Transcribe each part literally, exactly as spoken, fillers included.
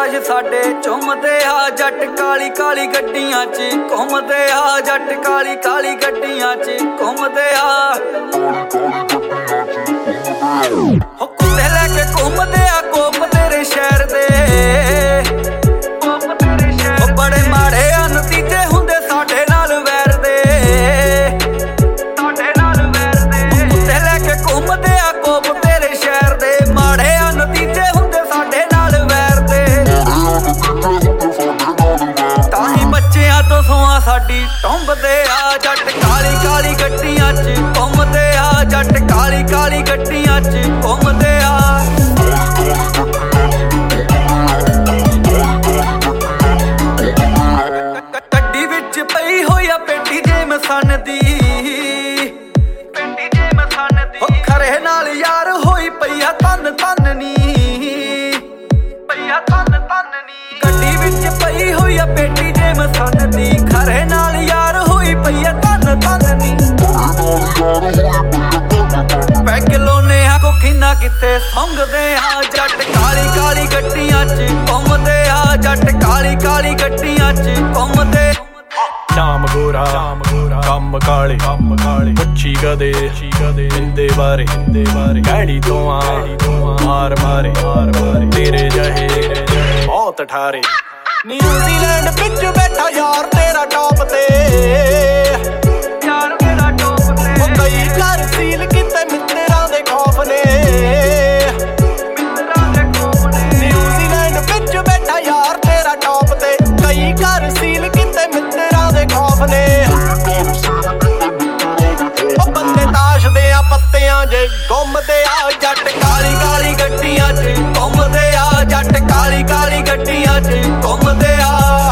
ਤਾਜ ਸਾਡੇ ਚੁੰਮਦੇ ਆ ਜੱਟ ਕਾਲੀ ਕਾਲੀ ਗੱਡੀਆਂ 'ਚ ਘੁੰਮਦੇ ਆ ਜੱਟ ਕਾਲੀ ਕਾਲੀ ਗੱਡੀਆਂ 'ਚ ਘੁੰਮਦੇ ਆ ਹੋ ਕੁੱਤੇ ਲੈ ਕੇ ਘੁੰਮਦੇ ਆ ਕੋਪ ਤੇਰੇ ਸ਼ਹਿਰ ਦੇ ਕੋਪ ਤੇਰੇ ਸ਼ਹਿਰ ਉਹ ਬੜੇ ਮਾੜੇ ਆ ਨਤੀਜੇ ਹੁੰਦੇ ਸਾਡੇ ਨਾਲ ਵੈਰ ਦੇ ਸਾਡੇ ਨਾਲ ਵੈਰ ਦੇ ਕੁੱਤੇ ਲੈ ਕੇ ਘੁੰਮਦੇ ਆ ਕੋਪ ਤੇਰੇ ਸ਼ਹਿਰ ਦੇ ਮਾੜੇ ਆ ਨਤੀਜੇ ਹੁੰਦੇ ਸਾਡੇ ਨਾਲ ਵੈਰ ਦੇ ਤਾਂ ਹੀ ਬੱਚਿਆਂ ਤੋਂ ਸੋਹਾਂ ਸਾਡੀ ਟੁੰਬਦੇ ਆ ਜੱਟ ਕਾਲੀ ਕਾਲੀ ਗੱਡੀਆਂ 'ਚ ਘੁੰਮਦੇ ਆ ਜੱਟ ਕਾਲੀ ਕਾਲੀ ਗੱਡੀਆਂ 'ਚ ਘੁੰਮਦੇ ਆ ਗੱਡੀ ਵਿੱਚ ਪਈ ਹੋਈ ਆ ਪੇਟੀ ਜੇ ਮਸਨ ਦੀ ਪੇਟੀ ਜੇ ਮਸਨ ਦੀ ਉਹ ਖਰੇ ਨਾਲ ਯਾਰ ਹੋਈ ਪਈ ਆ ਤਨ ਤਨ ਨੀ ਪਈ ਆ ਤਨ ਤਨ ਨੀ ਗੱਡੀ ਵਿੱਚ ਪਈ ਹੋਈ ਆ ਪੇਟੀ ਜੇ ਮਸਨ ਦੀ ਖਰੇ ਨਾਲ ਯਾਰ ਹੋਈ ਪਈ ਆ ਤਨ ਤਨ ਨੀ ਪੈਗ ਲਾਉਨੇ ਆ ਕੋਖੀਨਾ ਕਿੱਥੇ ਸੰਗਦੇ ਆ ਜੱਟ ਕਾਲੀ ਕਾਲੀ ਗੱਡੀਆਂ 'ਚ ਘੁੰਮਦੇ ਆ ਜੱਟ ਕਾਲੀ ਕਾਲੀ ਗੱਡੀਆਂ 'ਚ ਘੁੰਮਦੇ ਨਾਮ ਗੋਰਾ ਕੰਮ ਕਾਲੇ ਕੰਮ ਕਾਲੇ ਪੁੱਛੀ ਕਦੇ ਹਿੰਦੇ ਬਾਰੇ ਹਿੰਦੇ ਬਾਰੇ ਗਾੜੀ ਤੋਂ ਆ ਮਾਰ ਮਾਰੇ ਮਾਰ ਮਾਰੇ ਤੇਰੇ ਜਹੇ ਬਹੁਤ ਠਾਰੇ ਨਿਊਜ਼ੀਲੈਂਡ ਵਿੱਚ ਬੈਠਾ ਯਾਰ ਤੇਰਾ ਟੌਪ ਤੇ ਯਾਰ ਮੇਰਾ ਟੌਪ ਤੇ ਉਹ ਕਈ ਘਰ ਸੀਲ ਕੀਤੇ ਮਿੱਤਰਾਂ ਦੇ ਖੌਫ ਨੇ ਮਿੱਤਰਾਂ ਦੇ ਖੌਫ ਨੇ ਨਿਊਜ਼ੀਲੈਂਡ ਵਿੱਚ ਬੈਠਾ ਯਾਰ ਤੇਰਾ ਟੌਪ ਤੇ ਕਈ ਘਰ ਸੀਲ ਕੀਤੇ ਮਿੱਤਰਾਂ ਦੇ ਖੌਫ ਨੇ ਉਹ ਬੰਦੇ ਤਾਸ਼ ਦੇ ਆ ਪੱਤਿਆਂ ਜੇ ਗੁੰਮਦੇ ਆ ਜੱਟ ਕਾਲੀ ਕਾਲੀ ਗੱਡੀਆਂ 'ਚ ਘੁੰਮਦੇ ਆ ਜੱਟ ਕਾਲੀ ਕਾਲੀ ਗੱਡੀਆਂ 'ਚ ਘੁੰਮਦੇ ਆ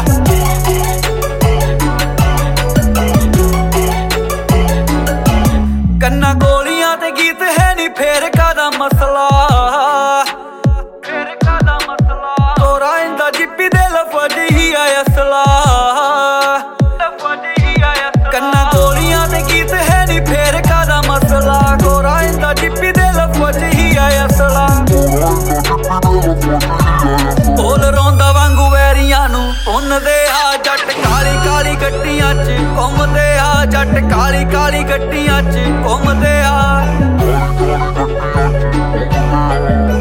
ਕੰਨਾਂ ਗੋਲੀਆਂ ਤੇ ਗੀਤ ਹੈ ਨੀ ਫੇਰ ਕਾਦਾ ਮਸਲਾ ਫੇਰ ਕਾਦਾ ਮਸਲਾ ਤੋਰਾ ਇੰਦਾ ਜਿੱਪੀ ਦੇ ਲਫਜ਼ ਹੀ ਆ ਅਸਲਾ ਲਫਜ਼ ਹੀ ਆ ਅਸਲਾ ਕੰਨਾਂ ਗੋਲੀਆਂ ਤੇ ਗੀਤ ਹੈ ਨੀ ਫੇਰ ਕਾਦਾ ਮਸਲਾ ਤੋਰਾ ਇੰਦਾ ਜਿੱਪੀ ਦੇ ਲਫਜ਼ ਹੀ ਆ ਅਸਲਾ ਬੋਲ ਰੋਂਦਾ ਵਾਂਗੂ ਵੈਰੀਆਂ ਨੂੰ ਪੁੰਨਦੇ ਆ ਜੱਟ ਕਾਲੀ ਕਾਲੀ ਗੱਡੀਆਂ 'ਚ ਘੁੰਮਦੇ ਆ ਜੱਟ ਕਾਲੀ ਕਾਲੀ ਗੱਡੀਆਂ 'ਚ ਘੁੰਮਦੇ ਆ